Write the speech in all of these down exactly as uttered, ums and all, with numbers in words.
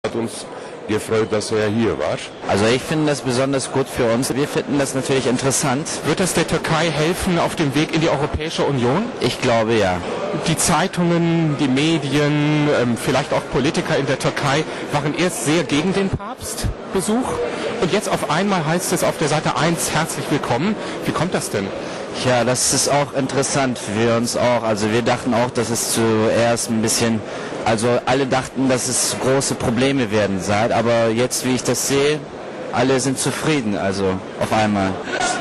Hat uns gefreut, dass er hier war. Also ich finde das besonders gut für uns. Wir finden das natürlich interessant. Wird das der Türkei helfen auf dem Weg in die Europäische Union? Ich glaube ja. Die Zeitungen, die Medien, ähm, vielleicht auch Politiker in der Türkei waren erst sehr gegen den Papstbesuch. Und jetzt auf einmal heißt es auf der Seite eins, herzlich willkommen. Wie kommt das denn? Ja, das ist auch interessant für uns auch. Also wir dachten auch, dass es zuerst ein bisschen, also alle dachten, dass es große Probleme werden seid, aber jetzt, wie ich das sehe, alle sind zufrieden, also auf einmal.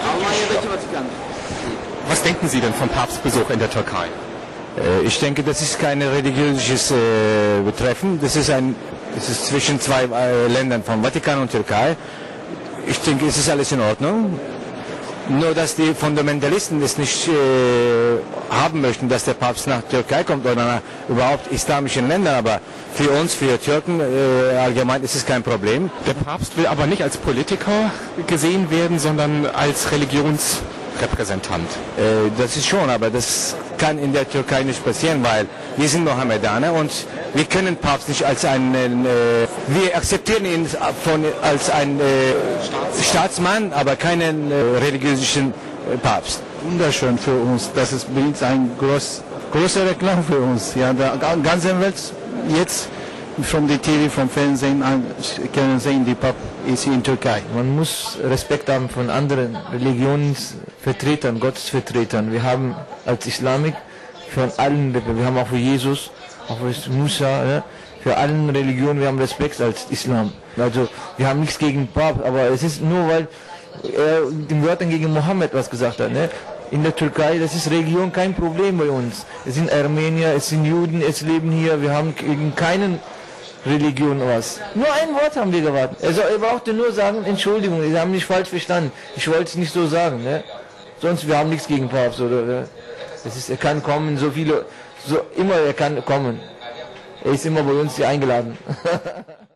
Was denken Sie denn vom Papstbesuch in der Türkei? Ich denke, das ist kein religiöses äh, Treffen, das ist, ein, das ist zwischen zwei äh, Ländern, von Vatikan und Türkei. Ich denke, es ist alles in Ordnung. Nur, dass die Fundamentalisten es nicht äh, haben möchten, dass der Papst nach Türkei kommt oder nach überhaupt islamischen Ländern. Aber für uns, für Türken äh, allgemein ist es kein Problem. Der Papst will aber nicht als Politiker gesehen werden, sondern als Religionsrepräsentant. Äh, das ist schon, aber das kann in der Türkei nicht passieren, weil wir sind Mohammedaner und wir können Papst nicht als einen, äh, wir akzeptieren ihn von, als einen äh, Staatsmann, aber keinen äh, religiösen äh, Papst. Wunderschön für uns, das ist ein groß, großer Reklam für uns. Ja, der ganze Welt jetzt von der T V, vom Fernsehen an, können sehen, die Papst ist in Türkei. Man muss Respekt haben von anderen Religionsvertretern, Gottesvertretern. Wir haben als Islamik von allen, wir haben auch für Jesus, auch für Musa, ja, für allen Religionen, wir haben Respekt als Islam. Also wir haben nichts gegen Papst, aber es ist nur, weil er den Wörtern gegen Mohammed was gesagt hat. Ne? In der Türkei, das ist Religion kein Problem bei uns. Es sind Armenier, es sind Juden, es leben hier, wir haben gegen keinen Religion was. Nur ein Wort haben wir gewartet. Also er brauchte nur sagen, Entschuldigung, Sie haben mich falsch verstanden. Ich wollte es nicht so sagen. Ne? Sonst, wir haben nichts gegen Papst. Oder, ne? Das ist, er kann kommen, so viele, so immer er kann kommen. Er ist immer bei uns hier eingeladen.